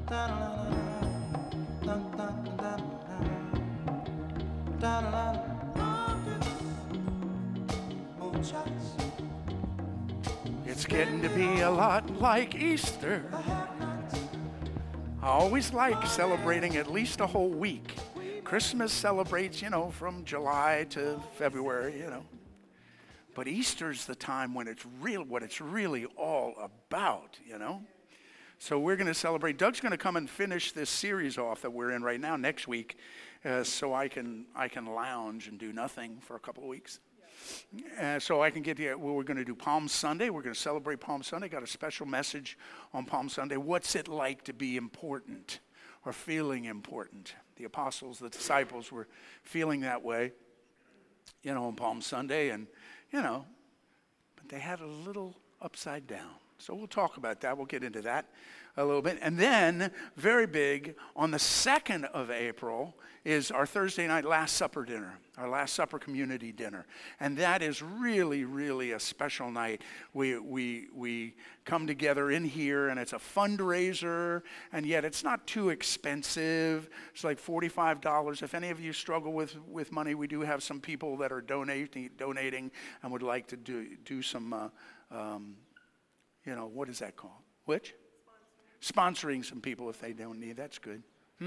It's getting to be a lot like Easter. I always like celebrating at least a whole week. Christmas celebrates, from July to February, But Easter's the time when it's real, what it's really all about. So we're going to celebrate. Doug's going to come and finish this series off that we're in right now next week, so I can lounge and do nothing for a couple of weeks. So I can get here. Well, we're going to do Palm Sunday. We're going to celebrate Palm Sunday. Got a special message on Palm Sunday. What's it like to be important or feeling important? The apostles, the disciples were feeling that way, on Palm Sunday, and but they had a little upside down. So we'll talk about that. We'll get into that a little bit. And then, very big, on the 2nd of April is our Thursday night Last Supper dinner, our Last Supper community dinner. And that is really, really a special night. We come together in here, and it's a fundraiser, and yet it's not too expensive. It's like $45. If any of you struggle with money, we do have some people that are donating and would like to do some... what is that called? Which? Sponsoring some people if they don't need. That's good.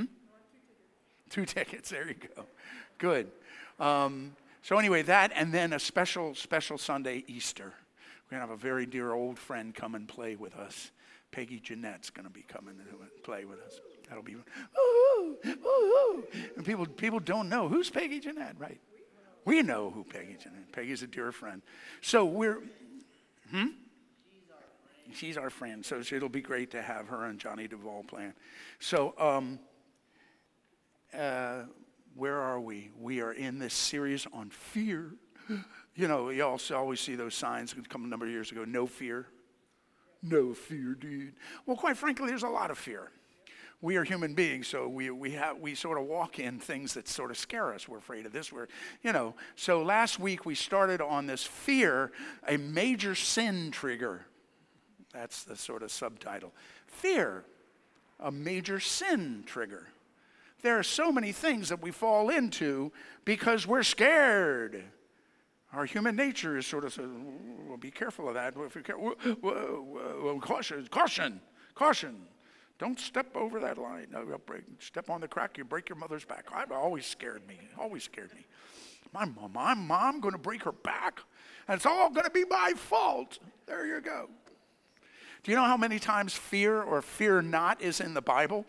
2 tickets. There you go. Good. So anyway, that and then a special Sunday, Easter. We're going to have a very dear old friend come and play with us. Peggy Jeanette's going to be coming to play with us. That'll be, woo-hoo, woo-hoo. And people don't know. Who's Peggy Jeanette, right? We know who Peggy Jeanette. Peggy's a dear friend. So we're, She's our friend, so it'll be great to have her and Johnny Duvall playing. So, where are we? We are in this series on fear. You also always see those signs a couple number of years ago, no fear. No fear, dude. Well, quite frankly, there's a lot of fear. We are human beings, so we sort of walk in things that sort of scare us. We're afraid of this. So last week we started on this fear, a major sin trigger. That's the sort of subtitle. Fear, a major sin trigger. There are so many things that we fall into because we're scared. Our human nature is sort of, well, be careful of that. Caution. Don't step over that line. No, step on the crack, you break your mother's back. It always scared me. My mom going to break her back? And it's all going to be my fault. There you go. Do you know how many times fear or fear not is in the Bible?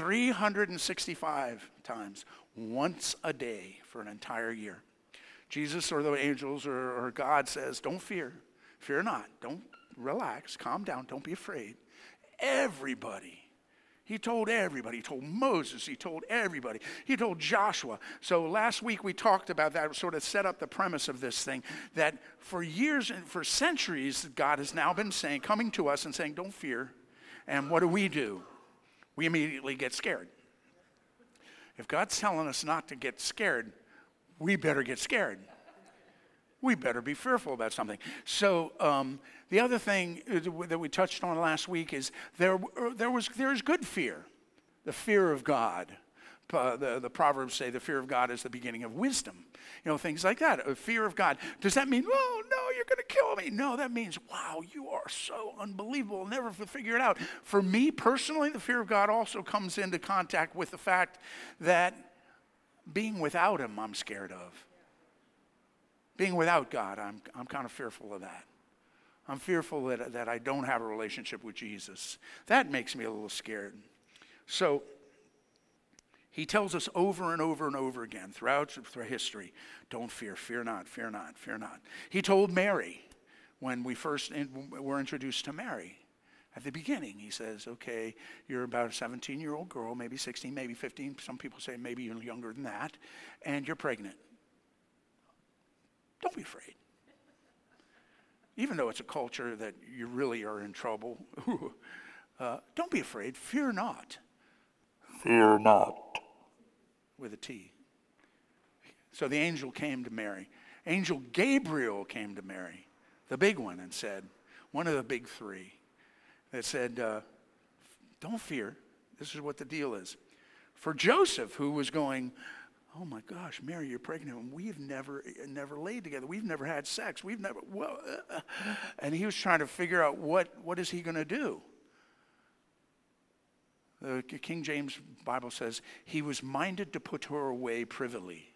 365 times, once a day for an entire year. Jesus or the angels or God says, don't fear, fear not, don't relax, calm down, don't be afraid. Everybody. He told everybody. He told Moses. He told everybody. He told Joshua. So last week we talked about that, sort of set up the premise of this thing, that for years and for centuries, God has now been coming to us and saying, don't fear. And what do? We immediately get scared. If God's telling us not to get scared, we better get scared. We better be fearful about something. So the other thing that we touched on last week is there's good fear, the fear of God. The Proverbs say the fear of God is the beginning of wisdom. Things like that. A fear of God. Does that mean, oh, no, you're going to kill me? No, that means, wow, you are so unbelievable. I'll never figure it out. For me personally, the fear of God also comes into contact with the fact that being without him, I'm scared of. Being without God, I'm kind of fearful of that. I'm fearful that I don't have a relationship with Jesus. That makes me a little scared. So he tells us over and over and over again throughout history, don't fear, fear not, fear not, fear not. He told Mary when we first were introduced to Mary. At the beginning, he says, okay, you're about a 17-year-old girl, maybe 16, maybe 15. Some people say maybe you're younger than that, and you're pregnant. Don't be afraid. Even though it's a culture that you really are in trouble, don't be afraid. Fear not. Fear not. With a T. So the angel came to Mary. Angel Gabriel came to Mary, the big one, and said, one of the big three, that said, don't fear. This is what the deal is. For Joseph, who was going, oh my gosh, Mary, you're pregnant, and we've never laid together. We've never had sex. And he was trying to figure out what is he going to do. The King James Bible says, he was minded to put her away privily.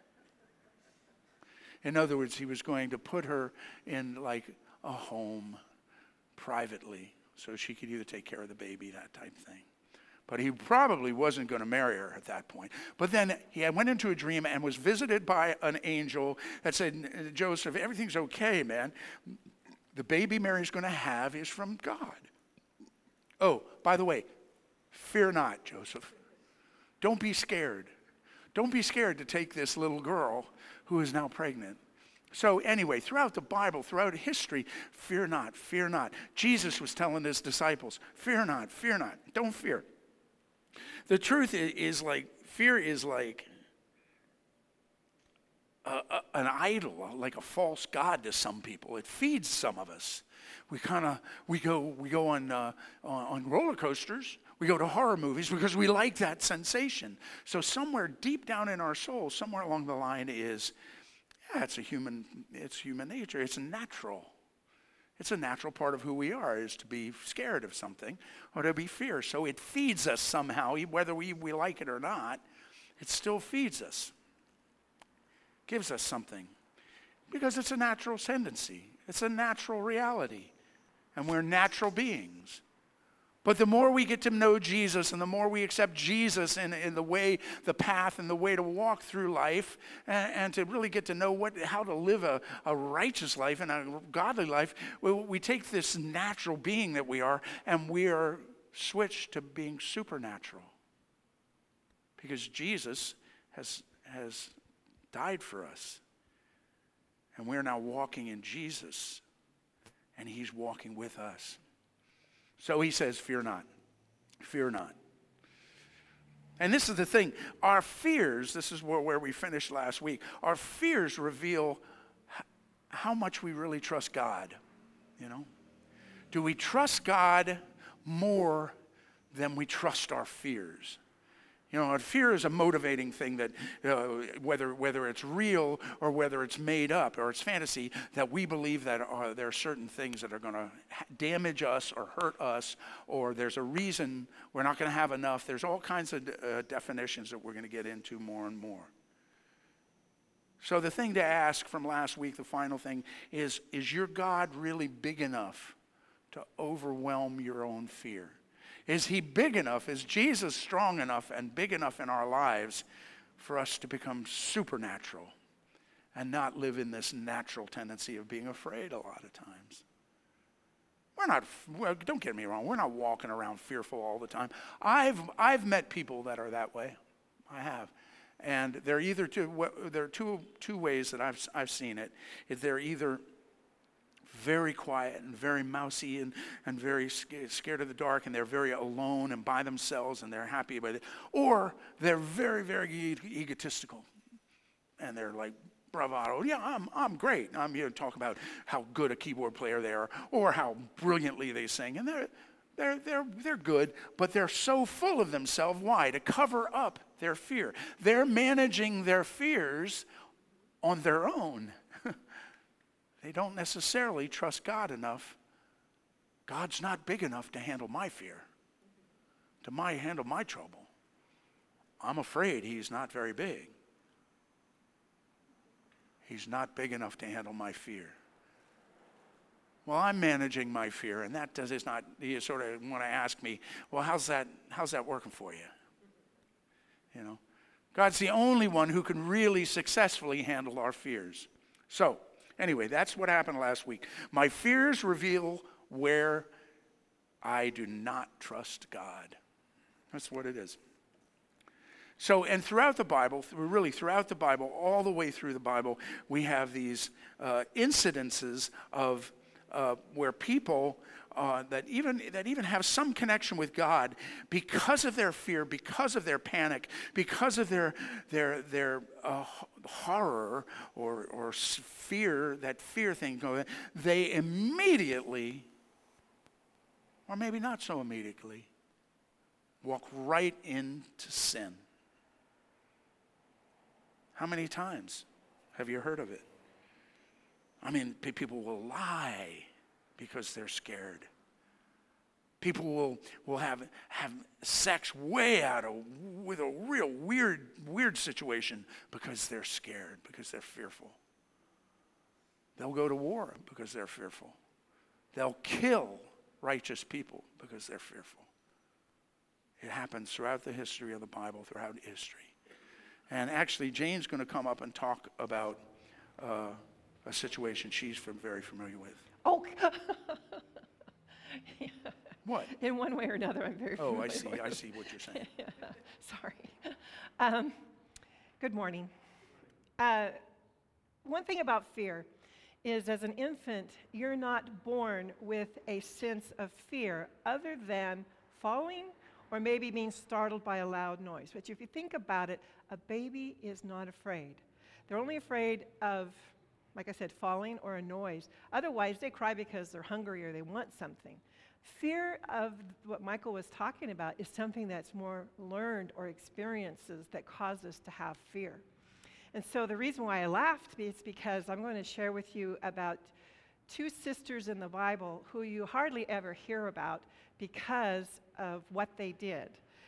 In other words, he was going to put her in like a home privately so she could either take care of the baby, that type thing. But he probably wasn't going to marry her at that point. But then he went into a dream and was visited by an angel that said, Joseph, everything's okay, man. The baby Mary's going to have is from God. Oh, by the way, fear not, Joseph. Don't be scared. Don't be scared to take this little girl who is now pregnant. So anyway, throughout the Bible, throughout history, fear not, fear not. Jesus was telling his disciples, fear not, don't fear. The truth is like, fear is like an idol, like a false god to some people. It feeds some of us. We go on roller coasters. We go to horror movies because we like that sensation. So somewhere deep down in our soul, somewhere along the line is, it's human nature. It's natural. It's a natural part of who we are, is to be scared of something or to be fear. So it feeds us somehow, whether we like it or not. It still feeds us. Gives us something. Because it's a natural tendency. It's a natural reality. And we're natural beings. But the more we get to know Jesus and the more we accept Jesus in the way, the path and the way to walk through life and to really get to know how to live a righteous life and a godly life, we take this natural being that we are and we are switched to being supernatural. Because Jesus has died for us. And we're now walking in Jesus and he's walking with us. So he says, fear not, fear not. And this is the thing, our fears, this is where we finished last week, our fears reveal how much we really trust God, you know. Do we trust God more than we trust our fears? You know, fear is a motivating thing that whether it's real or whether it's made up or it's fantasy, that we believe that there are certain things that are going to damage us or hurt us, or there's a reason we're not going to have enough. There's all kinds of definitions that we're going to get into more and more. So the thing to ask from last week, the final thing, is your God really big enough to overwhelm your own fear? Is he big enough? Is Jesus strong enough and big enough in our lives for us to become supernatural and not live in this natural tendency of being afraid a lot of times? Don't get me wrong, we're not walking around fearful all the time. I've met people that are that way. I have. And there are two ways that I've seen it. They're either very quiet and very mousy and very scared of the dark, and they're very alone and by themselves and they're happy with it. Or they're very, very egotistical and they're like bravado. Yeah, I'm great. I'm here to talk about how good a keyboard player they are or how brilliantly they sing. And they're good, but they're so full of themselves. Why? To cover up their fear. They're managing their fears on their own. They don't necessarily trust God enough. God's not big enough to handle my fear, to handle my trouble. I'm afraid he's not very big. He's not big enough to handle my fear. Well, I'm managing my fear, and that is not, you sort of want to ask me, well, how's that working for you? You know, God's the only one who can really successfully handle our fears. So, anyway, that's what happened last week. My fears reveal where I do not trust God. That's what it is. So, and throughout the Bible, all the way through the Bible, we have these incidences of where people that even have some connection with God, because of their fear, because of their panic, because of their horror or fear, that fear thing, they immediately, or maybe not so immediately, walk right into sin. How many times have you heard of it? I mean, people will lie because they're scared. People will have sex way out of, with a real weird situation because they're scared, because they're fearful. They'll go to war because they're fearful. They'll kill righteous people because they're fearful. It happens throughout the history of the Bible, throughout history. And actually, Jane's going to come up and talk about a situation she's very familiar with. Oh, yeah. What? In one way or another, I'm very familiar. Oh, I see what you're saying. Sorry. Good morning. One thing about fear is, as an infant, you're not born with a sense of fear other than falling or maybe being startled by a loud noise. But if you think about it, a baby is not afraid. They're only afraid of, like I said, falling or a noise. Otherwise, they cry because they're hungry or they want something. Fear of what Michael was talking about is something that's more learned or experiences that cause us to have fear. And so the reason why I laughed is because I'm going to share with you about two sisters in the Bible who you hardly ever hear about because of what they did.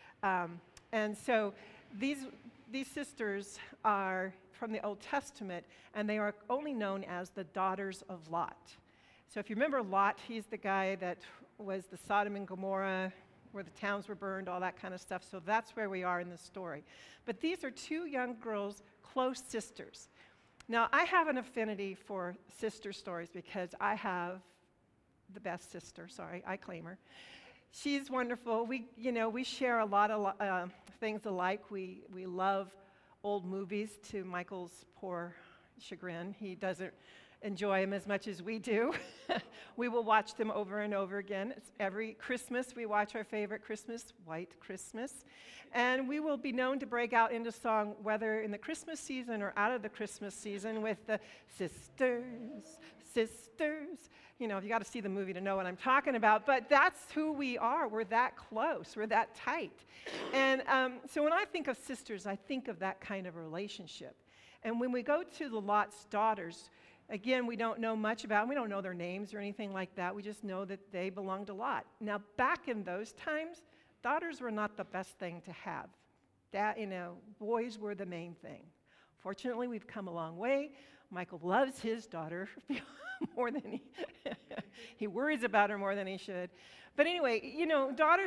And so these sisters are from the Old Testament, and they are only known as the daughters of Lot. So if you remember Lot, he's the guy that was the Sodom and Gomorrah, where the towns were burned, all that kind of stuff. So that's where we are in the story. But these are two young girls, close sisters. Now, I have an affinity for sister stories because I have the best sister. Sorry, I claim her. She's wonderful. We share a lot of things alike. We love old movies, to Michael's poor chagrin. He doesn't enjoy them as much as we do. We will watch them over and over again. It's every Christmas we watch our favorite Christmas, White Christmas. And we will be known to break out into song, whether in the Christmas season or out of the Christmas season, with the sisters, sisters. You know, you got to see the movie to know what I'm talking about. But that's who we are. We're that close. We're that tight. And so when I think of sisters, I think of that kind of relationship. And when we go to the Lot's daughters, again, we don't know much about them. We don't know their names or anything like that. We just know that they belong to Lot. Now, back in those times, daughters were not the best thing to have. Boys were the main thing. Fortunately, we've come a long way. Michael loves his daughter more than he worries about her more than he should. But anyway, daughters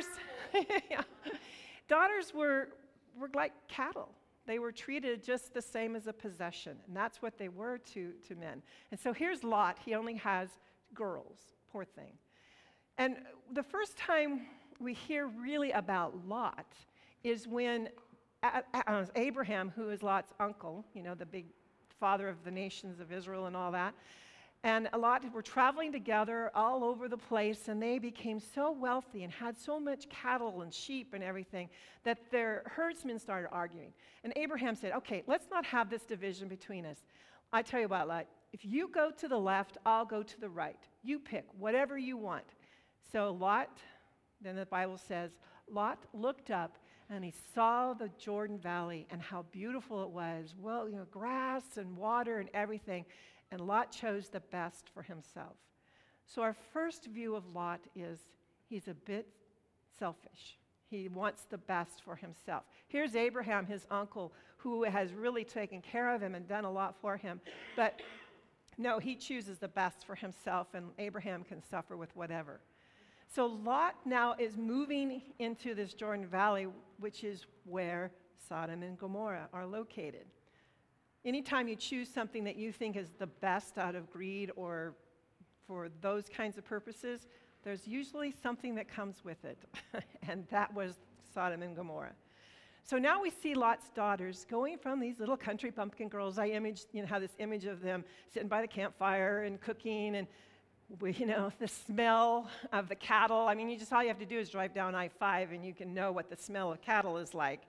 daughters were like cattle. They were treated just the same as a possession, and that's what they were to men. And so here's Lot. He only has girls, poor thing. And the first time we hear really about Lot is when Abraham, who is Lot's uncle, the big father of the nations of Israel and all that, and Lot were traveling together all over the place, and they became so wealthy and had so much cattle and sheep and everything that their herdsmen started arguing. And Abraham said, okay, let's not have this division between us. I tell you what, Lot, if you go to the left, I'll go to the right. You pick whatever you want. So Lot, then the Bible says, Lot looked up and he saw the Jordan Valley and how beautiful it was. Well, grass and water and everything. And Lot chose the best for himself. So our first view of Lot is he's a bit selfish. He wants the best for himself. Here's Abraham, his uncle, who has really taken care of him and done a lot for him. But no, he chooses the best for himself, and Abraham can suffer with whatever. So Lot now is moving into this Jordan Valley, which is where Sodom and Gomorrah are located. Anytime you choose something that you think is the best out of greed or for those kinds of purposes, there's usually something that comes with it. And that was Sodom and Gomorrah. So now we see Lot's daughters going from these little country bumpkin girls. I have this image of them sitting by the campfire and cooking, and the smell of the cattle. I mean, all you have to do is drive down I-5 and you can know what the smell of cattle is like.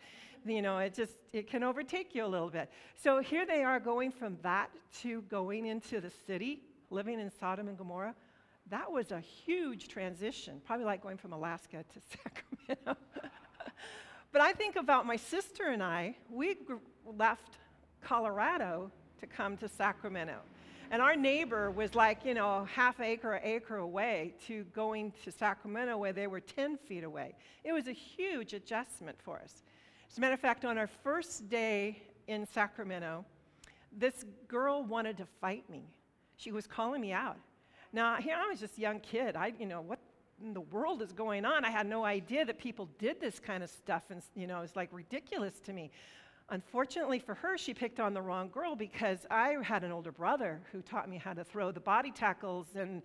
It can overtake you a little bit. So here they are going from that to going into the city, living in Sodom and Gomorrah. That was a huge transition, probably like going from Alaska to Sacramento. But I think about my sister and I. We left Colorado to come to Sacramento. And our neighbor was like, half acre away to going to Sacramento where they were 10 feet away. It was a huge adjustment for us. As a matter of fact, on our first day in Sacramento, this girl wanted to fight me. She was calling me out. Now, here I was just a young kid. What in the world is going on? I had no idea that people did this kind of stuff, and it was like ridiculous to me. Unfortunately for her, she picked on the wrong girl because I had an older brother who taught me how to throw the body tackles, and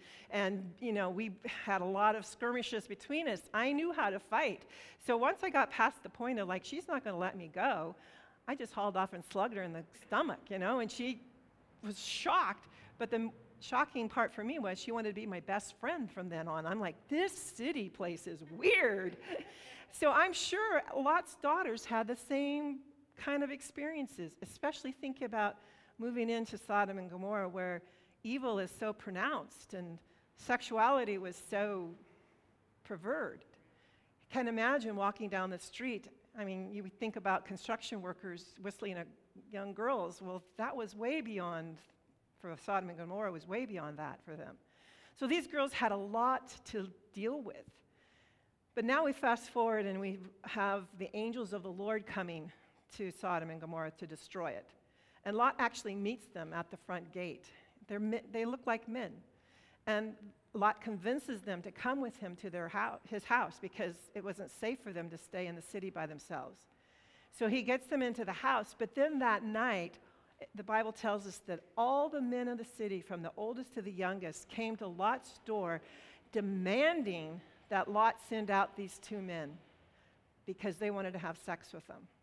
we had a lot of skirmishes between us. I knew how to fight. So once I got past the point of she's not going to let me go, I just hauled off and slugged her in the stomach, and she was shocked. But the shocking part for me was she wanted to be my best friend from then on. I'm like, this city place is weird. So I'm sure Lot's daughters had the same kind of experiences, especially think about moving into Sodom and Gomorrah where evil is so pronounced and sexuality was so perverted. You can imagine walking down the street. I mean, you would think about construction workers whistling at young girls. Well, that was way beyond, for Sodom and Gomorrah, was way beyond that for them. So these girls had a lot to deal with. But now we fast forward and we have the angels of the Lord coming to Sodom and Gomorrah to destroy it. And Lot actually meets them at the front gate. They look like men. And Lot convinces them to come with him to his house because it wasn't safe for them to stay in the city by themselves. So he gets them into the house, but then that night, the Bible tells us that all the men of the city, from the oldest to the youngest, came to Lot's door demanding that Lot send out these two men because they wanted to have sex with them.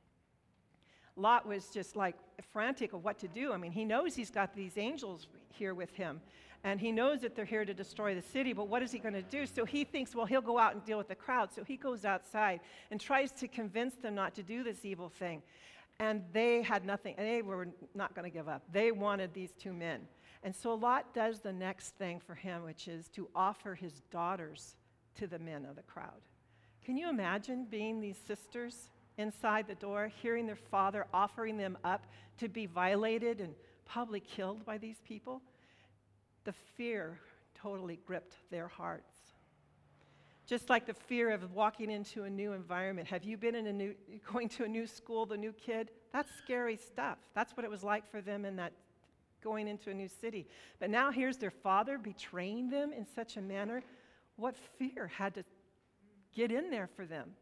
Lot was just frantic of what to do. I mean, he knows he's got these angels here with him, and he knows that they're here to destroy the city, but what is he going to do? So he thinks, well, he'll go out and deal with the crowd. So he goes outside and tries to convince them not to do this evil thing. And they had nothing, and they were not going to give up. They wanted these two men. And so Lot does the next thing for him, which is to offer his daughters to the men of the crowd. Can you imagine being these sisters inside the door, hearing their father offering them up to be violated and probably killed by these people? The fear totally gripped their hearts. Just like the fear of walking into a new environment. Have you been going to a new school, the new kid? That's scary stuff. That's what it was like for them in that going into a new city. But now here's their father betraying them in such a manner. What fear had to get in there for them?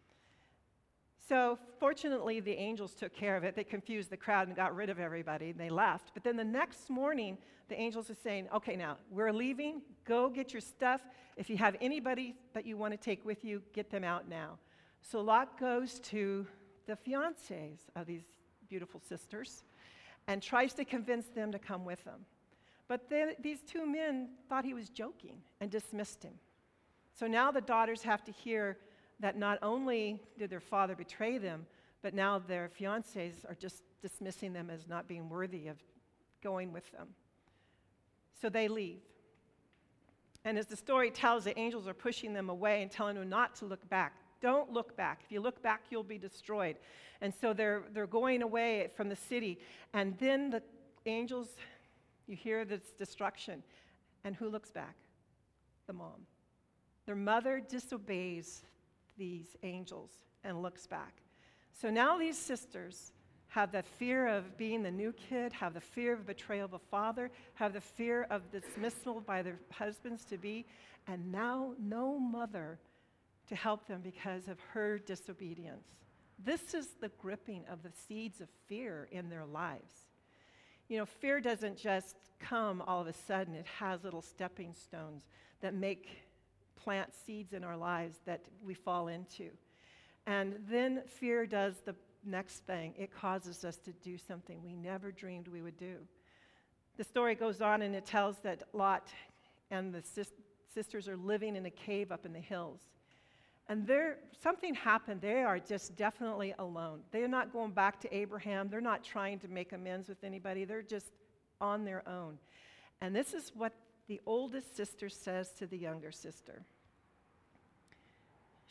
So fortunately, the angels took care of it. They confused the crowd and got rid of everybody, and they left. But then the next morning, the angels are saying, okay, now, we're leaving. Go get your stuff. If you have anybody that you want to take with you, get them out now. So Lot goes to the fiancés of these beautiful sisters and tries to convince them to come with him. But these two men thought he was joking and dismissed him. So now the daughters have to hear that not only did their father betray them, but now their fiancés are just dismissing them as not being worthy of going with them. So they leave. And as the story tells, the angels are pushing them away and telling them not to look back. Don't look back. If you look back, you'll be destroyed. And so they're going away from the city. And then the angels, you hear this destruction. And who looks back? The mom. Their mother disobeys these angels and looks back. So now these sisters have the fear of being the new kid, have the fear of betrayal of a father, have the fear of dismissal by their husbands to be, and now no mother to help them because of her disobedience. This is the gripping of the seeds of fear in their lives. You know, fear doesn't just come all of a sudden. It has little stepping stones that plant seeds in our lives that we fall into. And then fear does the next thing. It causes us to do something we never dreamed we would do. The story goes on and it tells that Lot and the sisters are living in a cave up in the hills. And something happened. They are just definitely alone. They're not going back to Abraham. They're not trying to make amends with anybody. They're just on their own. And this is what the oldest sister says to the younger sister.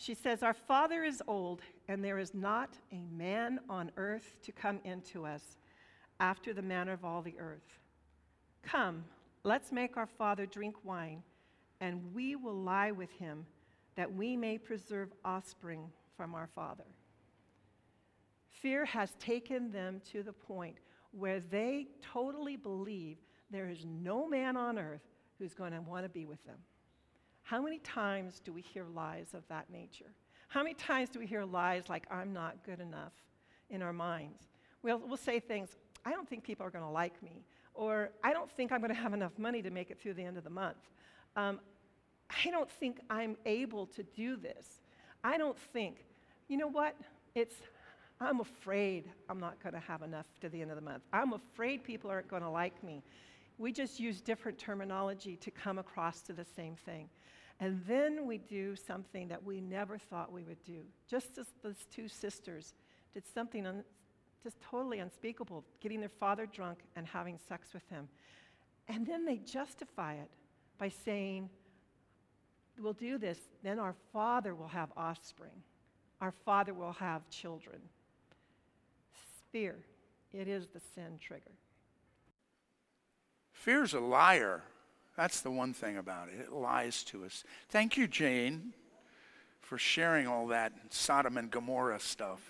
She says, "Our father is old, and there is not a man on earth to come into us after the manner of all the earth. Come, let's make our father drink wine, and we will lie with him, that we may preserve offspring from our father." Fear has taken them to the point where they totally believe there is no man on earth who's going to want to be with them. How many times do we hear lies of that nature? How many times do we hear lies like, "I'm not good enough," in our minds? We'll say things, "I don't think people are going to like me," or "I don't think I'm going to have enough money to make it through the end of the month. I don't think I'm able to do this. I don't think," you know what? I'm afraid I'm not going to have enough to the end of the month. I'm afraid people aren't going to like me. We just use different terminology to come across to the same thing. And then we do something that we never thought we would do. Just as those two sisters did something just totally unspeakable, getting their father drunk and having sex with him. And then they justify it by saying, "We'll do this, then our father will have offspring. Our father will have children." Fear, it is the sin trigger. Fear's a liar. That's the one thing about it. It lies to us. Thank you, Jane, for sharing all that Sodom and Gomorrah stuff.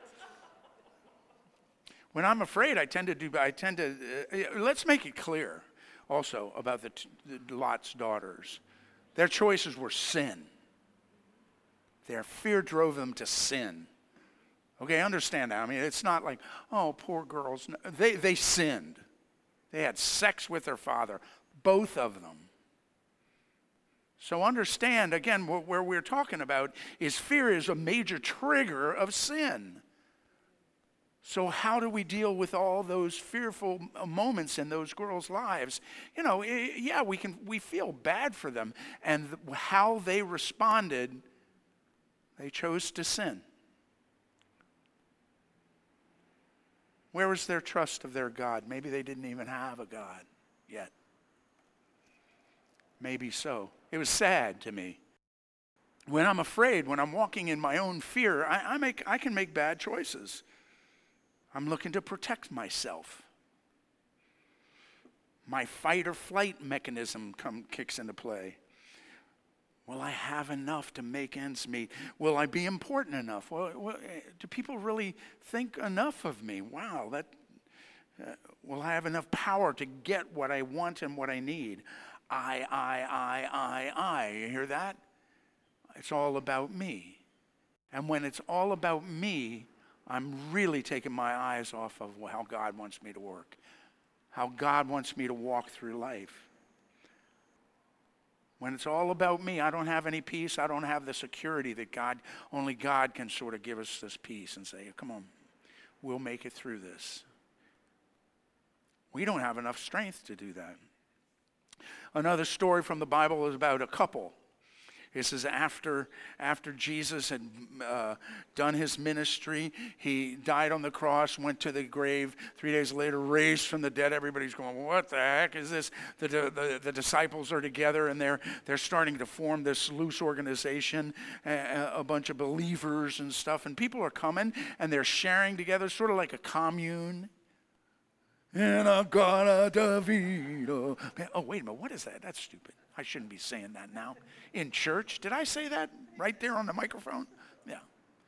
When I'm afraid, let's make it clear also about the Lot's daughters. Their choices were sin. Their fear drove them to sin. Okay, understand that. I mean, it's not like, "Oh, poor girls." No, they sinned. They had sex with their father, both of them. So understand, again, where we're talking about is fear is a major trigger of sin. So how do we deal with all those fearful moments in those girls' lives? Yeah, we feel bad for them. And how they responded, they chose to sin. Where was their trust of their God? Maybe they didn't even have a God yet. Maybe so. It was sad to me. When I'm afraid, when I'm walking in my own fear, I can make bad choices. I'm looking to protect myself. My fight or flight mechanism kicks into play. Will I have enough to make ends meet? Will I be important enough? Do people really think enough of me? Wow, will I have enough power to get what I want and what I need? I. You hear that? It's all about me. And when it's all about me, I'm really taking my eyes off of how God wants me to work, how God wants me to walk through life. When it's all about me, I don't have any peace. I don't have the security that only God can sort of give us this peace and say, "Come on, we'll make it through this." We don't have enough strength to do that. Another story from the Bible is about a couple. This is after Jesus had done his ministry. He died on the cross, went to the grave. 3 days later, raised from the dead. Everybody's going, "What the heck is this?" The disciples are together, and they're starting to form this loose organization, a bunch of believers and stuff. And people are coming, and they're sharing together, sort of like a commune. And I'm gonna David. Oh, wait a minute. What is that? That's stupid. I shouldn't be saying that now. In church? Did I say that right there on the microphone? Yeah.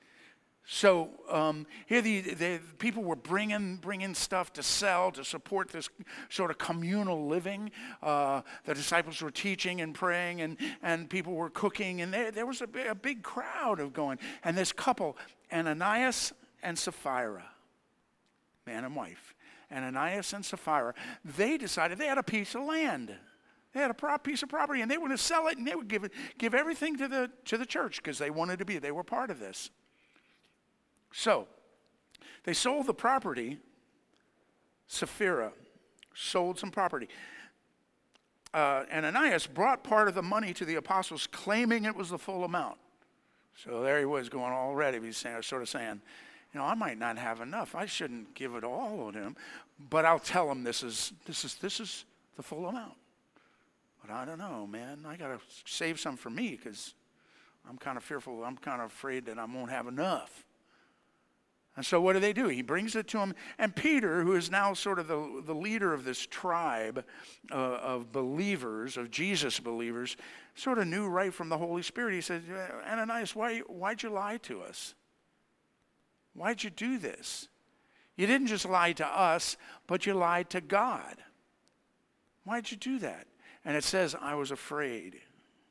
So here the people were bringing stuff to sell to support this sort of communal living. The disciples were teaching and praying, and people were cooking, and there was a big crowd of going. And this couple, Ananias and Sapphira, man and wife, Ananias and Sapphira, they decided they had a piece of land. They had a piece of property, and they were going to sell it, and they would give everything to the church because they were part of this. So they sold the property. Sapphira sold some property. Ananias brought part of the money to the apostles, claiming it was the full amount. So there he was going already. He's sort of saying, I might not have enough. I shouldn't give it all to him, but I'll tell him this is the full amount. But I don't know, man. I got to save some for me because I'm kind of fearful. I'm kind of afraid that I won't have enough. And so what do? He brings it to him. And Peter, who is now sort of the leader of this tribe of believers, of Jesus believers, sort of knew right from the Holy Spirit. He said, Ananias, why'd you lie to us? Why'd you do this? You didn't just lie to us, but you lied to God. Why'd you do that? And it says, I was afraid.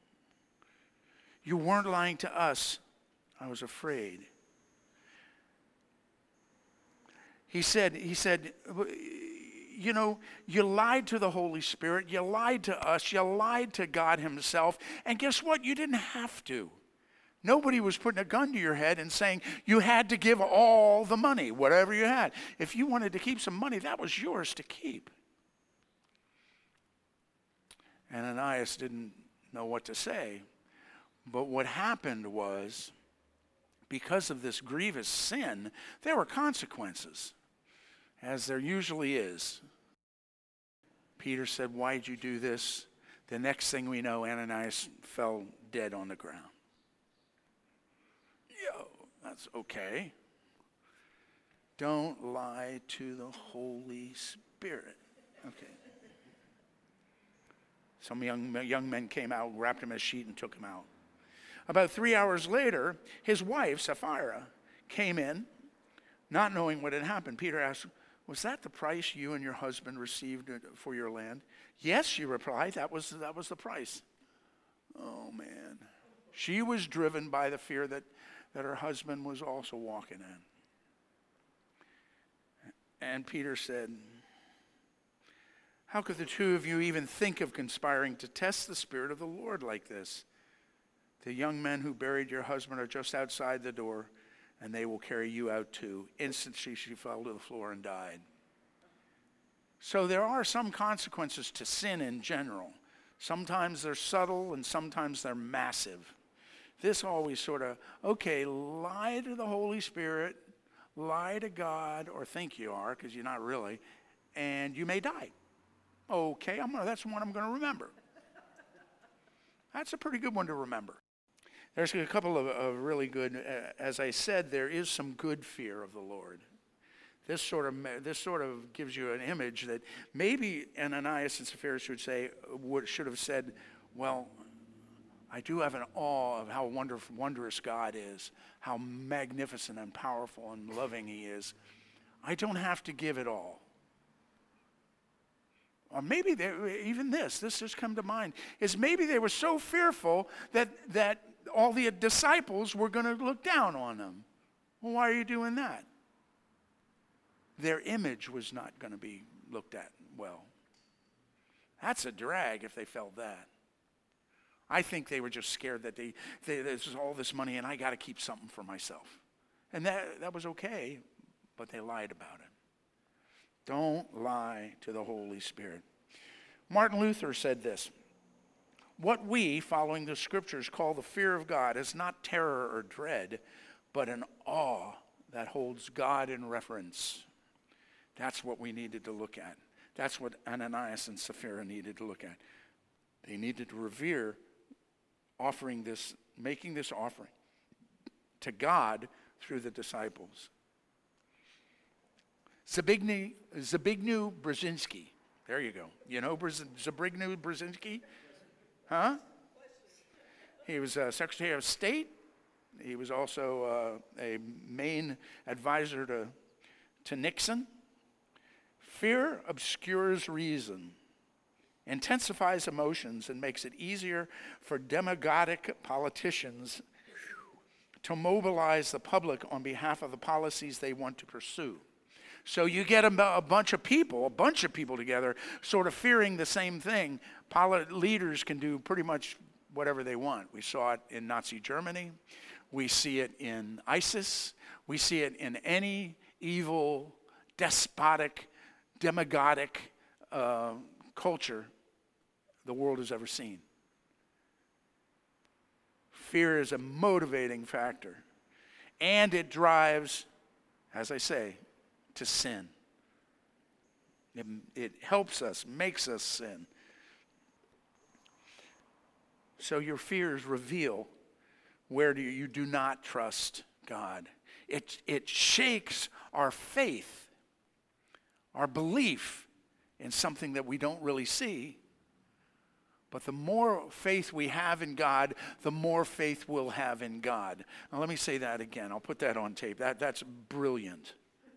You weren't lying to us. I was afraid. He said, you know, you lied to the Holy Spirit, you lied to us, you lied to God himself, and guess what? You didn't have to. Nobody was putting a gun to your head and saying you had to give all the money, whatever you had. If you wanted to keep some money, that was yours to keep. Ananias didn't know what to say, but what happened was, because of this grievous sin, there were consequences, as there usually is. Peter said, why'd you do this? The next thing we know, Ananias fell dead on the ground. That's okay. Don't lie to the Holy Spirit. Okay. Some young men came out, wrapped him in a sheet, and took him out. About 3 hours later, his wife, Sapphira, came in, not knowing what had happened. Peter asked, was that the price you and your husband received for your land? Yes, she replied, that was the price. Oh, man. She was driven by the fear that her husband was also walking in. And Peter said, how could the two of you even think of conspiring to test the Spirit of the Lord like this? The young men who buried your husband are just outside the door, and they will carry you out too. Instantly she fell to the floor and died. So there are some consequences to sin in general. Sometimes they're subtle and sometimes they're massive. This always sort of, okay, lie to the Holy Spirit, lie to God, or think you are, because you're not really, and you may die. Okay, that's one I'm going to remember. That's a pretty good one to remember. There's a couple of really good, as I said, there is some good fear of the Lord. This sort of gives you an image that maybe Ananias and Sapphira should have said, well, I do have an awe of how wondrous God is, how magnificent and powerful and loving he is. I don't have to give it all. Or maybe this just come to mind, is maybe they were so fearful that all the disciples were going to look down on them. Well, why are you doing that? Their image was not going to be looked at well. That's a drag if they felt that. I think they were just scared that there's all this money and I got to keep something for myself. And that was okay, but they lied about it. Don't lie to the Holy Spirit. Martin Luther said this, what we, following the scriptures, call the fear of God is not terror or dread, but an awe that holds God in reverence. That's what we needed to look at. That's what Ananias and Sapphira needed to look at. They needed to revere making this offering to God through the disciples. Zbigniew Brzezinski. There you go. You know Zbigniew Brzezinski? Huh? He was Secretary of State. He was also a main advisor to Nixon. Fear obscures reason, intensifies emotions, and makes it easier for demagogic politicians to mobilize the public on behalf of the policies they want to pursue. So you get a bunch of people together sort of fearing the same thing. Leaders can do pretty much whatever they want. We saw it in Nazi Germany. We see it in ISIS. We see it in any evil, despotic, demagogic culture the world has ever seen. Fear is a motivating factor. And it drives, as I say, to sin. It helps us, makes us sin. So your fears reveal where you do not trust God. It shakes our faith, our belief in something that we don't really see. But the more faith we have in God, the more faith we'll have in God. Now let me say that again. I'll put that on tape. That's brilliant.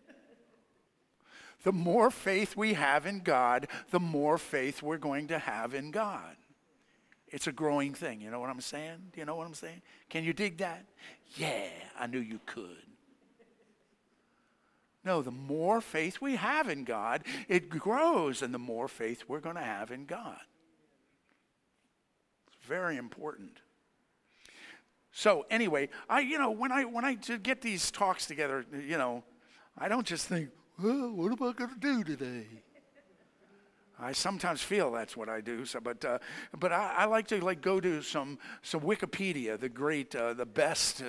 The more faith we have in God, the more faith we're going to have in God. It's a growing thing. You know what I'm saying? Do you know what I'm saying? Can you dig that? Yeah, I knew you could. No, the more faith we have in God, it grows, and the more faith we're going to have in God. It's very important. So anyway, when I get these talks together, I don't just think, well, what am I going to do today? I sometimes feel that's what I do. So, but I like to go to some Wikipedia, the great, the best,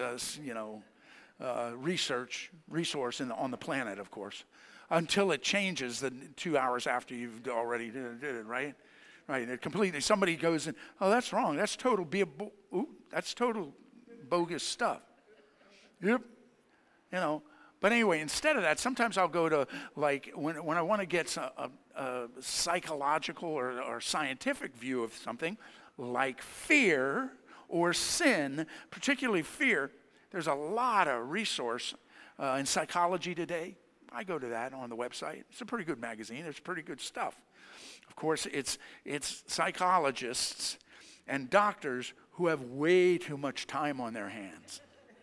resource on the planet, of course, until it changes the 2 hours after you've already did it, right? Right. It completely. Somebody goes in. Oh, that's wrong. That's total. That's total bogus stuff. Yep. But anyway, instead of that, sometimes I'll go to when I want to get a psychological or scientific view of something, like fear or sin, particularly fear. There's a lot of resource in Psychology Today. I go to that on the website. It's a pretty good magazine. It's pretty good stuff. Of course, it's psychologists and doctors who have way too much time on their hands.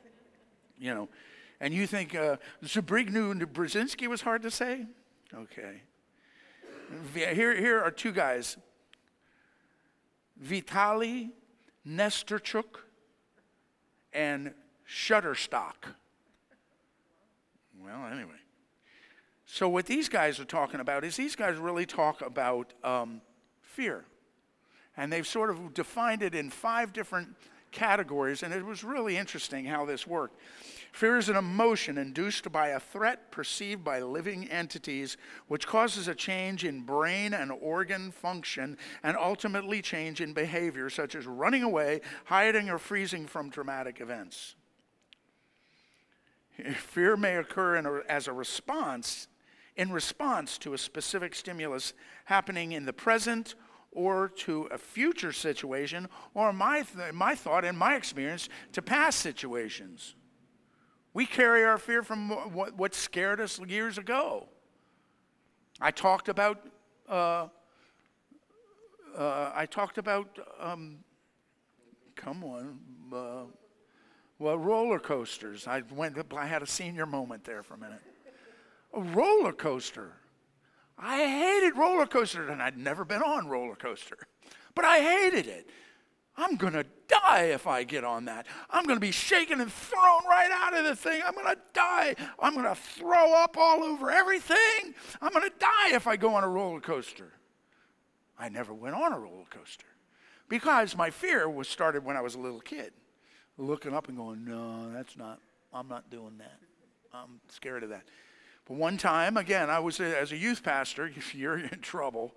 And you think Zbigniew Brzezinski was hard to say? Okay. Here are two guys. Vitaly Nesterchuk and Shutterstock. Well, anyway. So what these guys are talking about is these guys really talk about fear. And they've sort of defined it in 5 different categories, and it was really interesting how this worked. Fear is an emotion induced by a threat perceived by living entities, which causes a change in brain and organ function and ultimately change in behavior, such as running away, hiding, or freezing from traumatic events. Fear may occur in response to a specific stimulus happening in the present or to a future situation, or my thought and my experience, to past situations. We carry our fear from what scared us years ago. I talked about roller coasters. I had a senior moment there for a minute. A roller coaster. I hated roller coasters, and I'd never been on a roller coaster. But I hated it. I'm going to die if I get on that. I'm going to be shaken and thrown right out of the thing. I'm going to die. I'm going to throw up all over everything. I'm going to die if I go on a roller coaster. I never went on a roller coaster because my fear was started when I was a little kid, looking up and going, no, I'm not doing that. I'm scared of that. But one time, again, I was as a youth pastor. You're in trouble,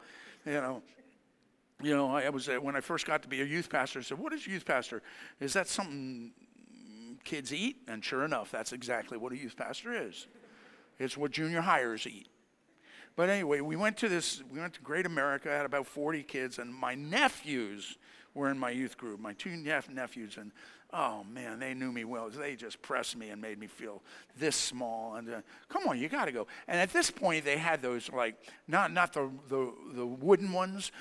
I was when I first got to be a youth pastor. I said, "What is a youth pastor? Is that something kids eat?" And sure enough, that's exactly what a youth pastor is. It's what junior hires eat. But anyway, we went to Great America. I had about 40 kids, and my nephews were in my youth group. My 2 nephews, and oh man, they knew me well. They just pressed me and made me feel this small. And come on, you got to go. And at this point, they had those not the wooden ones.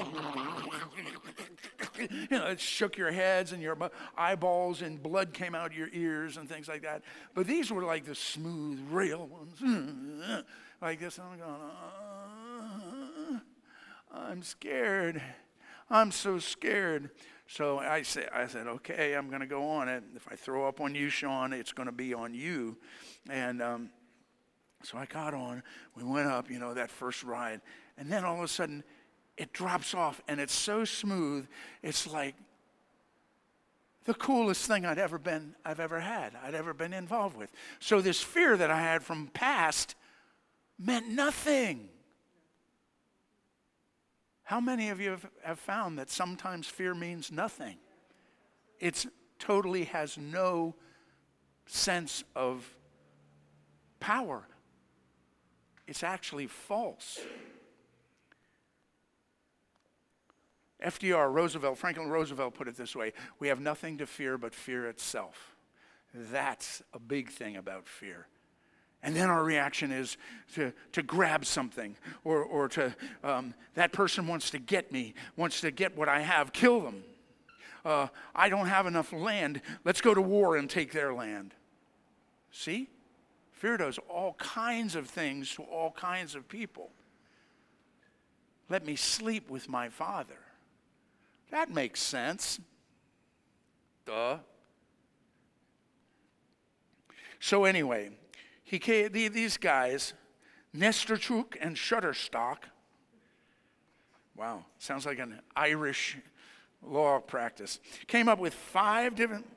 It shook your heads and your eyeballs, and blood came out of your ears and things like that. But these were like the smooth rail ones, like this. And I'm going, I'm scared. I'm so scared. So I said, okay, I'm going to go on it. If I throw up on you, Sean, it's going to be on you. And so I got on. We went up, that first ride. And then all of a sudden, it drops off, and it's so smooth. It's like the coolest thing I've ever been involved with. So this fear that I had from past meant nothing. How many of you have found that sometimes fear means nothing? It's totally has no sense of power. It's actually false. Franklin Roosevelt put it this way: we have nothing to fear but fear itself. That's a big thing about fear. And then our reaction is to grab something, or to, that person wants to get me, wants to get what I have, kill them. I don't have enough land, let's go to war and take their land. See? Fear does all kinds of things to all kinds of people. Let me sleep with my father. That makes sense. Duh. So anyway, these guys, Nesterchuk and Shutterstock, wow, sounds like an Irish law practice, came up with five different,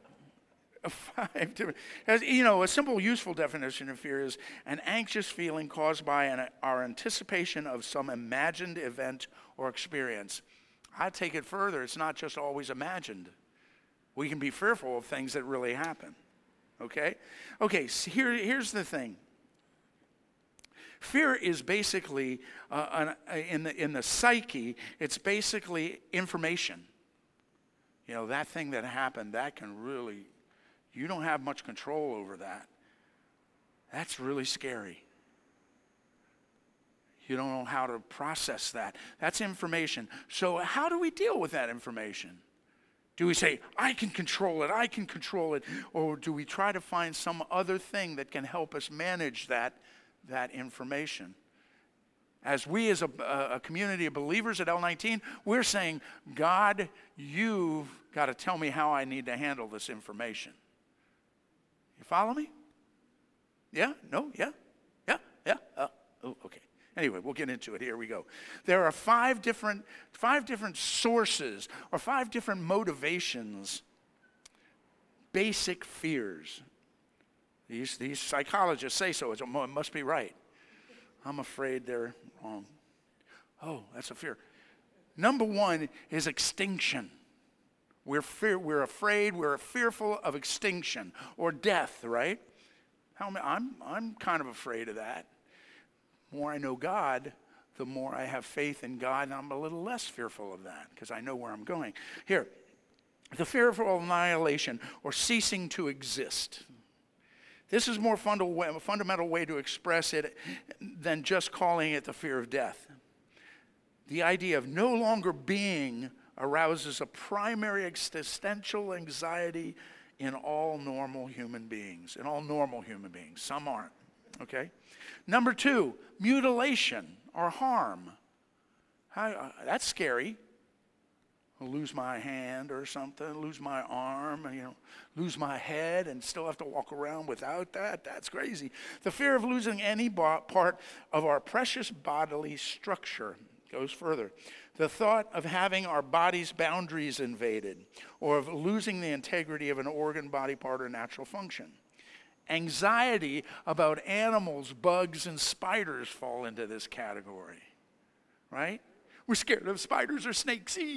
a simple, useful definition of fear is an anxious feeling caused by our anticipation of some imagined event or experience. I take it further, it's not just always imagined. We can be fearful of things that really happen. Okay, so here's the thing. Fear is basically, in the psyche, it's basically information. You know, that thing that happened, that can really, you don't have much control over that. That's really scary. You don't know how to process that. That's information. So how do we deal with that information? Do we say, I can control it, or do we try to find some other thing that can help us manage that information? As we as a community of believers at L19, we're saying, God, you've got to tell me how I need to handle this information. You follow me? Yeah? No? Yeah? Yeah? Yeah? Oh, okay. Anyway, we'll get into it. Here we go. There are five different sources or five different motivations, basic fears. These psychologists say so. It must be right. I'm afraid they're wrong. Oh, that's a fear. Number one is extinction. We're afraid, we're fearful of extinction or death, right? I'm kind of afraid of that. The more I know God, the more I have faith in God, and I'm a little less fearful of that because I know where I'm going. Here, the fear of annihilation or ceasing to exist. This is a more fundamental way to express it than just calling it the fear of death. The idea of no longer being arouses a primary existential anxiety in all normal human beings. Some aren't, okay? Number two, mutilation or harm. That's scary. I'll lose my hand or something, lose my arm, lose my head and still have to walk around without that. That's crazy. The fear of losing any part of our precious bodily structure goes further. The thought of having our body's boundaries invaded or of losing the integrity of an organ, body part, or natural function. Anxiety about animals, bugs, and spiders fall into this category, right? We're scared of spiders or snakes. Do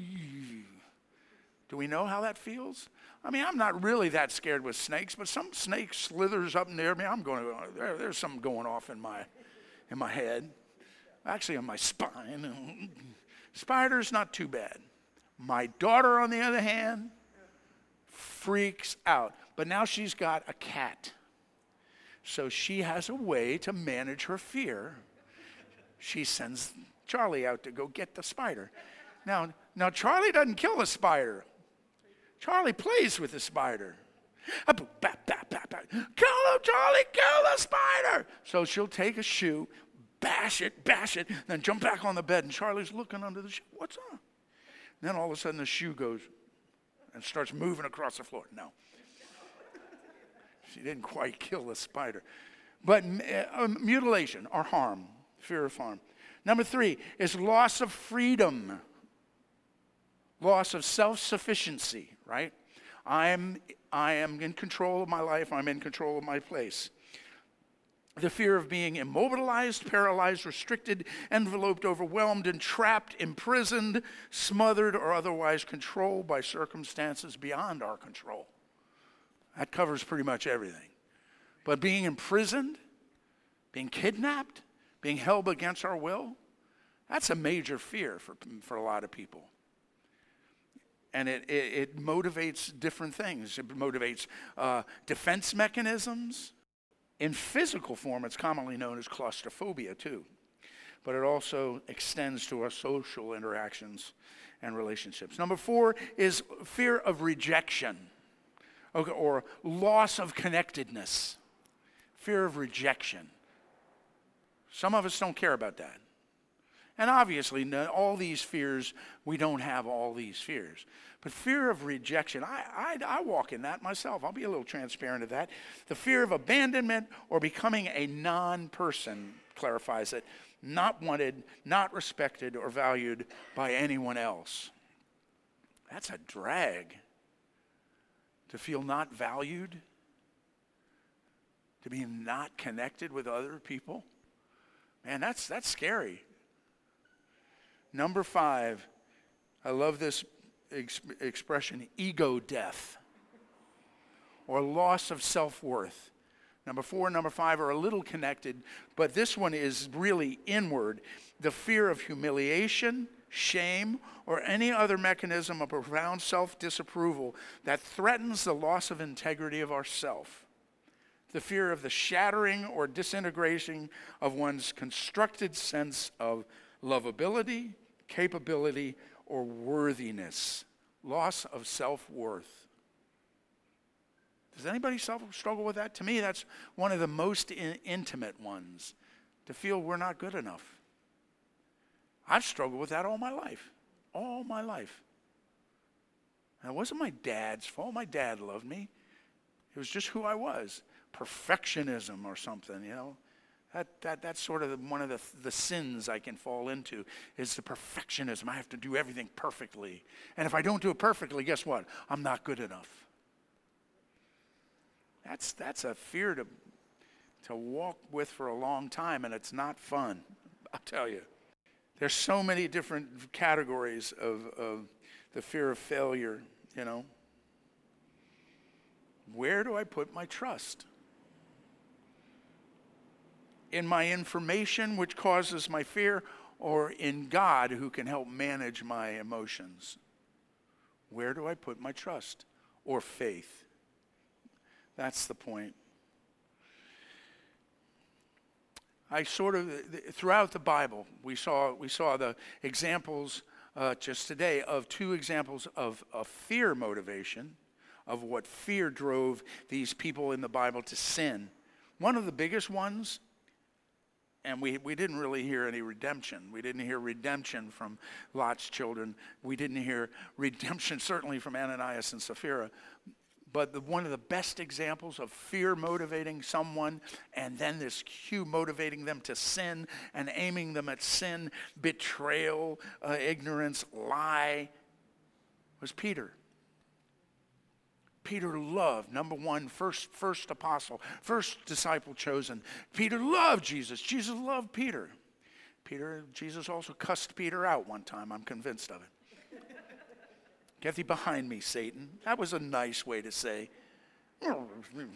we know how that feels? I mean, I'm not really that scared with snakes, but some snake slithers up near me. There's something going off in my head, actually on my spine. Spiders, not too bad. My daughter, on the other hand, freaks out. But now she's got a cat. So she has a way to manage her fear. She sends Charlie out to go get the spider. Now Charlie doesn't kill the spider. Charlie plays with the spider. Kill him, Charlie, kill the spider. So she'll take a shoe, bash it, then jump back on the bed, and Charlie's looking under the shoe. What's on? And then all of a sudden the shoe goes and starts moving across the floor. No. She didn't quite kill the spider. But mutilation or harm, fear of harm. Number three is loss of freedom, loss of self-sufficiency, right? I am in control of my life. I'm in control of my place. The fear of being immobilized, paralyzed, restricted, enveloped, overwhelmed, entrapped, imprisoned, smothered, or otherwise controlled by circumstances beyond our control. That covers pretty much everything. But being imprisoned, being kidnapped, being held against our will, that's a major fear for a lot of people. And it motivates different things. It motivates defense mechanisms. In physical form, it's commonly known as claustrophobia too. But it also extends to our social interactions and relationships. Number 4 is fear of rejection, or loss of connectedness. Fear of rejection. Some of us don't care about that. And obviously, all these fears, we don't have all these fears. But fear of rejection, I walk in that myself. I'll be a little transparent of that. The fear of abandonment or becoming a non-person clarifies it. Not wanted, not respected, or valued by anyone else. That's a drag. To feel not valued, to be not connected with other people. Man, that's scary. Number 5, I love this expression, ego death, or loss of self-worth. Number 4 and number 5 are a little connected, but this one is really inward. The fear of humiliation, shame, or any other mechanism of profound self-disapproval that threatens the loss of integrity of ourself. The fear of the shattering or disintegration of one's constructed sense of lovability, capability, or worthiness. Loss of self-worth. Does anybody struggle with that? To me, that's one of the most intimate ones, to feel we're not good enough. I've struggled with that all my life. All my life. And it wasn't my dad's fault. My dad loved me. It was just who I was. Perfectionism or something, you know. That's sort of one of the sins I can fall into, is the perfectionism. I have to do everything perfectly. And if I don't do it perfectly, guess what? I'm not good enough. That's a fear to walk with for a long time, and it's not fun, I'll tell you. There's so many different categories of the fear of failure, you know. Where do I put my trust? In my information, which causes my fear, or in God, who can help manage my emotions? Where do I put my trust or faith? That's the point. Throughout the Bible, we saw the examples just today of 2 examples of fear motivation, of what fear drove these people in the Bible to sin. One of the biggest ones, and we didn't really hear any redemption. We didn't hear redemption from Lot's children. We didn't hear redemption certainly from Ananias and Sapphira. But one of the best examples of fear motivating someone, and then this cue motivating them to sin and aiming them at sin, betrayal, ignorance, lie, was Peter. Peter loved, number 1, first apostle, first disciple chosen. Peter loved Jesus. Jesus loved Peter. Jesus also cussed Peter out one time. I'm convinced of it. Get thee behind me, Satan. That was a nice way to say, you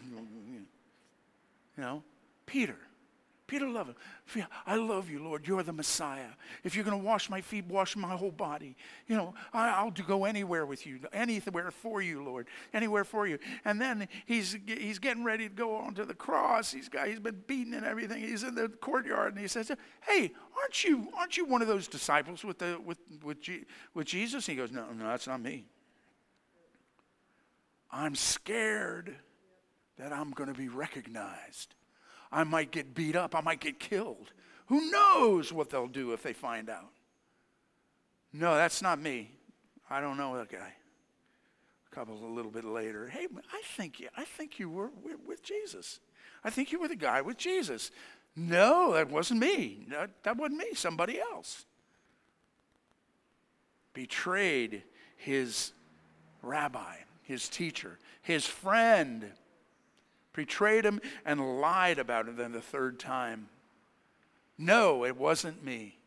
know, Peter loved him. I love you, Lord. You're the Messiah. If you're going to wash my feet, wash my whole body. You know, I'll go anywhere with you, anywhere for you, Lord, anywhere for you. And then he's getting ready to go onto the cross. He's been beaten and everything. He's in the courtyard, and he says, "Hey, aren't you one of those disciples with Jesus?" He goes, "No, that's not me. I'm scared that I'm going to be recognized. I might get beat up. I might get killed. Who knows what they'll do if they find out?" No, that's not me. I don't know that guy. A little bit later, "Hey, I think you were with Jesus. I think you were the guy with Jesus." "No, that wasn't me. That wasn't me. Somebody else." Betrayed his rabbi, his teacher, his friend. betrayed him and lied about it then the third time. No, it wasn't me.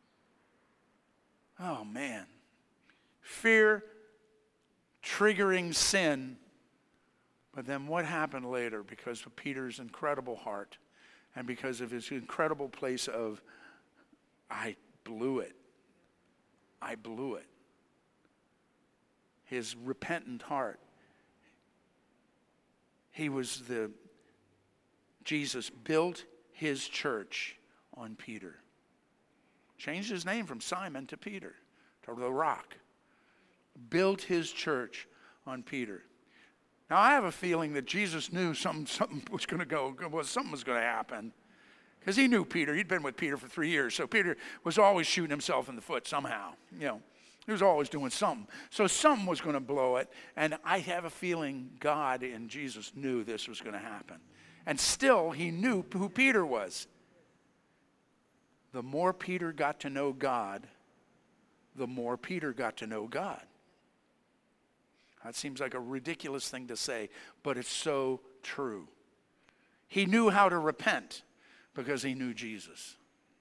Oh, man. Fear triggering sin. But then what happened later? Because of Peter's incredible heart and because of his incredible place of, I blew it. I blew it. His repentant heart. Jesus built his church on Peter. Changed his name from Simon to Peter, to the rock. Built his church on Peter. Now I have a feeling that Jesus knew something was going to happen. Because he knew Peter. He'd been with Peter for 3 years. So Peter was always shooting himself in the foot somehow. He was always doing something. So something was going to blow it. And I have a feeling God and Jesus knew this was going to happen. And still, he knew who Peter was. The more Peter got to know God, the more Peter got to know God. That seems like a ridiculous thing to say, but it's so true. He knew how to repent because he knew Jesus.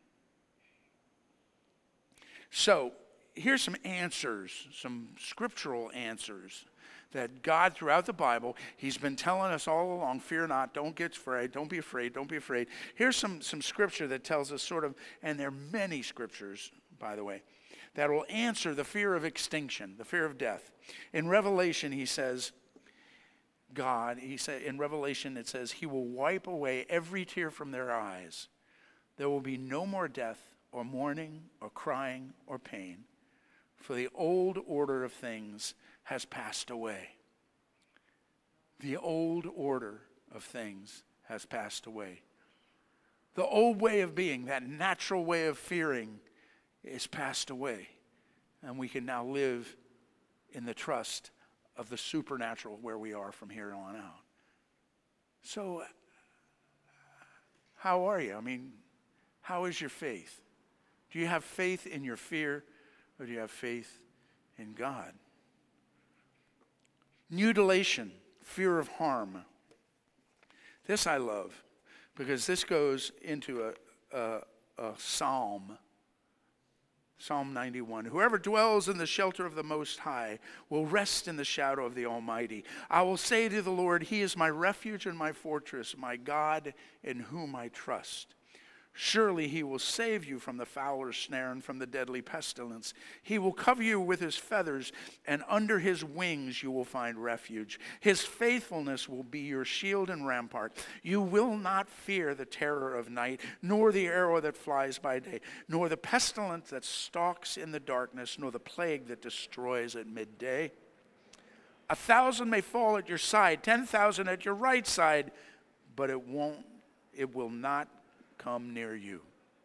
So, here's some answers, some scriptural answers that God, throughout the Bible, he's been telling us all along, fear not, don't get afraid, don't be afraid, don't be afraid. Here's some scripture that tells us sort of, and there are many scriptures, by the way, that will answer the fear of extinction, the fear of death. In Revelation, he says, in Revelation it says, he will wipe away every tear from their eyes. There will be no more death or mourning or crying or pain, for the old order of things has passed away. The old order of things has passed away. The old way of being, that natural way of fearing, is passed away. And we can now live in the trust of the supernatural where we are from here on out. So, how are you? I mean, how is your faith? Do you have faith in your fear, or do you have faith in God? Mutilation, fear of harm. This I love, because this goes into a psalm. Psalm 91. Whoever dwells in the shelter of the Most High will rest in the shadow of the Almighty. I will say to the Lord, He is my refuge and my fortress, my God in whom I trust. Surely he will save you from the fowler's snare and from the deadly pestilence. He will cover you with his feathers, and under his wings you will find refuge. His faithfulness will be your shield and rampart. You will not fear the terror of night, nor the arrow that flies by day, nor the pestilence that stalks in the darkness, nor the plague that destroys at midday. 1,000 may fall at your side, 10,000 at your right side, but it will not come near you.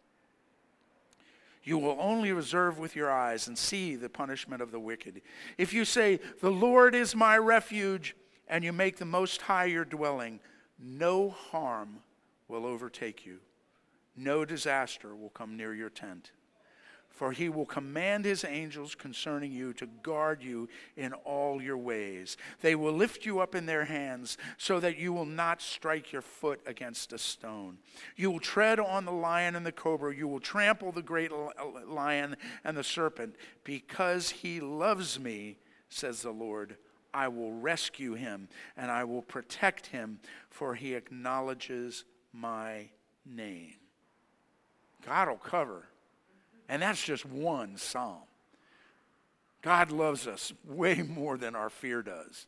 You will only observe with your eyes and see the punishment of the wicked. If you say, the Lord is my refuge, and you make the Most High your dwelling, no harm will overtake you. No disaster will come near your tent. For he will command his angels concerning you to guard you in all your ways. They will lift you up in their hands so that you will not strike your foot against a stone. You will tread on the lion and the cobra. You will trample the great lion and the serpent. Because he loves me, says the Lord, I will rescue him and I will protect him, for he acknowledges my name. God will cover. And that's just one psalm. God loves us way more than our fear does.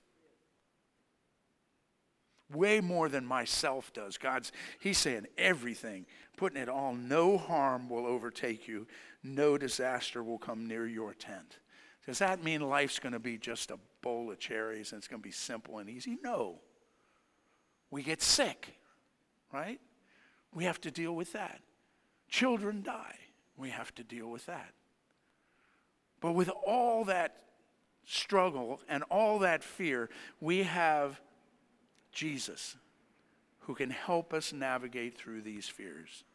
Way more than myself does. He's saying everything, putting it all. No harm will overtake you. No disaster will come near your tent. Does that mean life's going to be just a bowl of cherries and it's going to be simple and easy? No. We get sick, right? We have to deal with that. Children die. We have to deal with that. But with all that struggle and all that fear, we have Jesus who can help us navigate through these fears.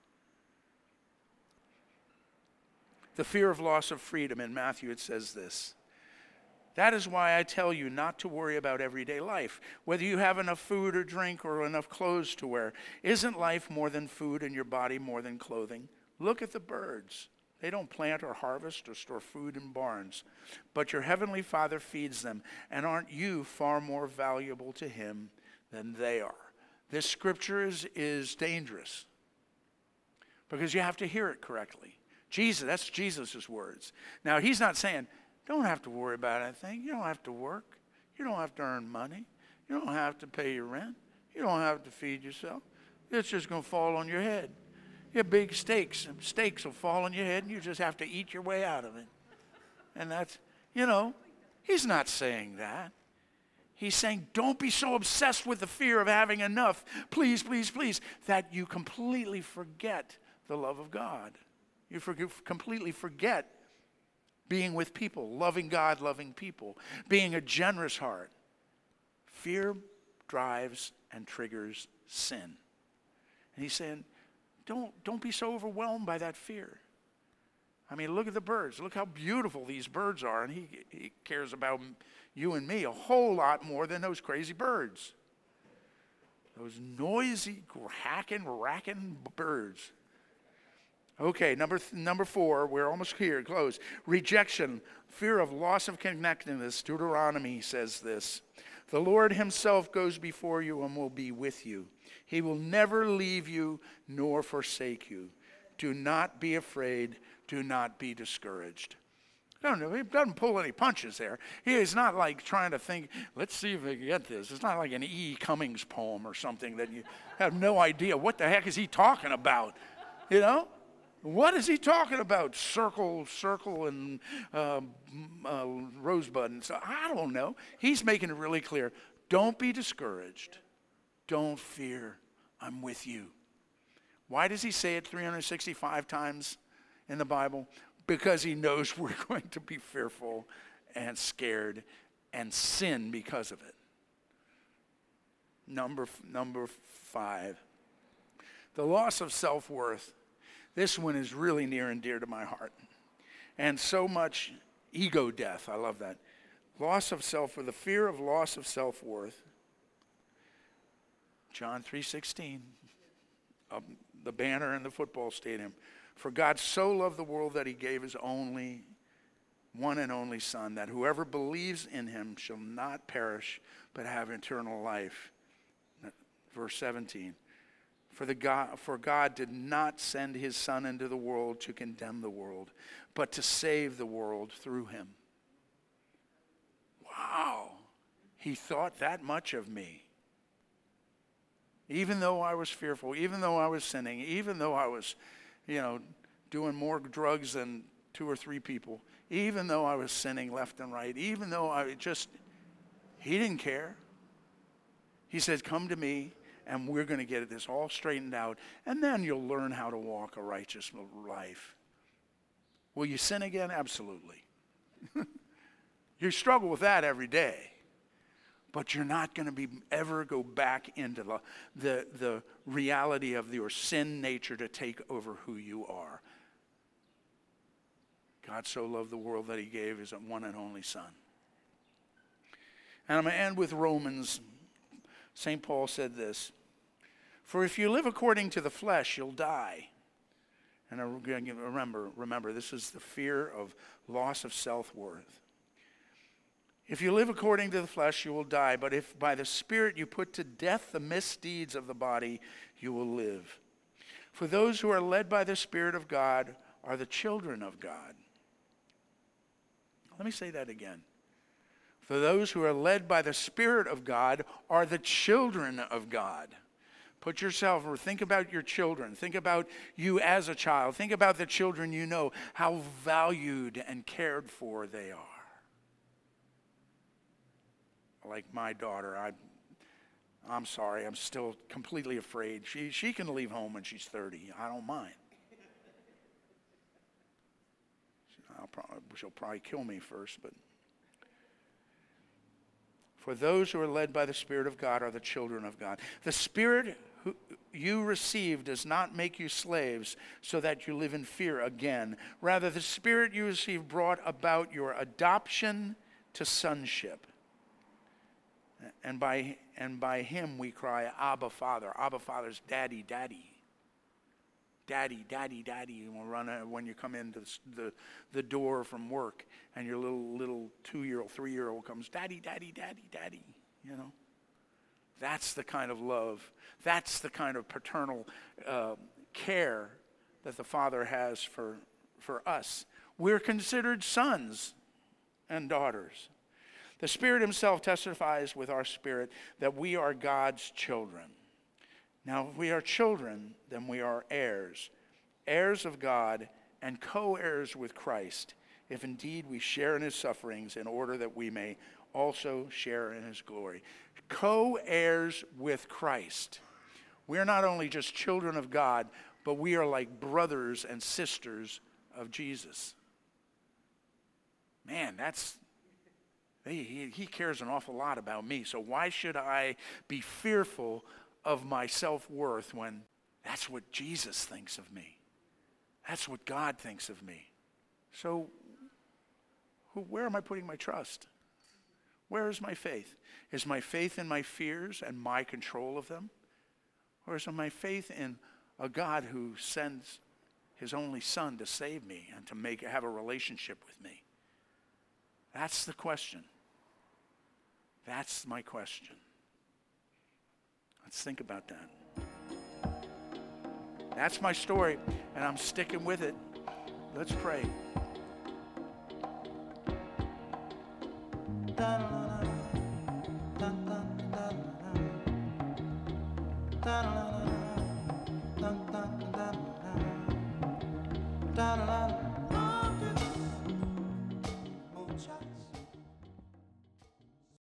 The fear of loss of freedom, in Matthew it says this. That is why I tell you not to worry about everyday life, whether you have enough food or drink or enough clothes to wear. Isn't life more than food and your body more than clothing? Look at the birds. They don't plant or harvest or store food in barns, but your heavenly Father feeds them. And aren't you far more valuable to him than they are? This scripture is dangerous because you have to hear it correctly. That's Jesus' words. Now, he's not saying, don't have to worry about anything. You don't have to work. You don't have to earn money. You don't have to pay your rent. You don't have to feed yourself. It's just going to fall on your head. You have big steaks. Steaks will fall on your head, and you just have to eat your way out of it. And that's, he's not saying that. He's saying, don't be so obsessed with the fear of having enough, please, please, please, that you completely forget the love of God. You completely forget being with people, loving God, loving people, being a generous heart. Fear drives and triggers sin. And he's saying, don't be so overwhelmed by that fear. I mean, look at the birds. Look how beautiful these birds are. And he cares about you and me a whole lot more than those crazy birds. Those noisy, racking birds. Okay, number 4, we're almost here, close. Rejection, fear of loss of connectedness. Deuteronomy says this. The Lord himself goes before you and will be with you. He will never leave you nor forsake you. Do not be afraid. Do not be discouraged. No, he doesn't pull any punches there. He is not like trying to think, let's see if we can get this. It's not like an E. Cummings poem or something that you have no idea what the heck is he talking about, What is he talking about? Circle, and rosebud. And so I don't know. He's making it really clear. Don't be discouraged. Don't fear. I'm with you. Why does he say it 365 times in the Bible? Because he knows we're going to be fearful and scared and sin because of it. Number 5. The loss of self-worth. This one is really near and dear to my heart. And so much ego death. I love that. Loss of self-worth, the fear of loss of self-worth. John 3:16, the banner in the football stadium. For God so loved the world that he gave his one and only Son, that whoever believes in him shall not perish, but have eternal life. Verse 17. For God did not send his Son into the world to condemn the world, but to save the world through him. Wow. He thought that much of me. Even though I was fearful, even though I was sinning, even though I was, doing more drugs than 2 or 3 people, even though I was sinning left and right, even though he didn't care. He said, come to me. And we're going to get this all straightened out. And then you'll learn how to walk a righteous life. Will you sin again? Absolutely. You struggle with that every day. But you're not going to ever go back into the reality of your sin nature to take over who you are. God so loved the world that he gave his one and only Son. And I'm going to end with Romans. St. Paul said this. For if you live according to the flesh, you'll die. And remember, this is the fear of loss of self-worth. If you live according to the flesh, you will die. But if by the Spirit you put to death the misdeeds of the body, you will live. For those who are led by the Spirit of God are the children of God. Let me say that again. For those who are led by the Spirit of God are the children of God. Put yourself, or think about your children. Think about you as a child. Think about the children you know, how valued and cared for they are. Like my daughter, I'm sorry, I'm still completely afraid. She can leave home when she's 30. I don't mind. She'll probably kill me first, but... For those who are led by the Spirit of God are the children of God. The Spirit who you receive does not make you slaves so that you live in fear again. Rather, the Spirit you receive brought about your adoption to sonship. And by him we cry, Abba, Father. Abba, Father's daddy, daddy. Daddy, daddy, daddy. You will run when you come into the door from work and your little 2-year-old, 3-year-old comes, daddy, daddy, daddy, daddy. You know, that's the kind of love. That's the kind of paternal care that the Father has for us. We're considered sons and daughters. The Spirit himself testifies with our spirit that we are God's children. Now, if we are children, then we are heirs, heirs of God and co-heirs with Christ, if indeed we share in his sufferings, in order that we may also share in his glory. Co-heirs with Christ. We are not only just children of God, but we are like brothers and sisters of Jesus. Man, he cares an awful lot about me. So why should I be fearful of my self-worth when that's what Jesus thinks of me? That's what God thinks of me. So where am I putting my trust? Where is my faith? Is my faith in my fears and my control of them? Or is my faith in a God who sends his only son to save me and to have a relationship with me? That's the question. That's my question. Let's think about that. That's my story, and I'm sticking with it. Let's pray. Da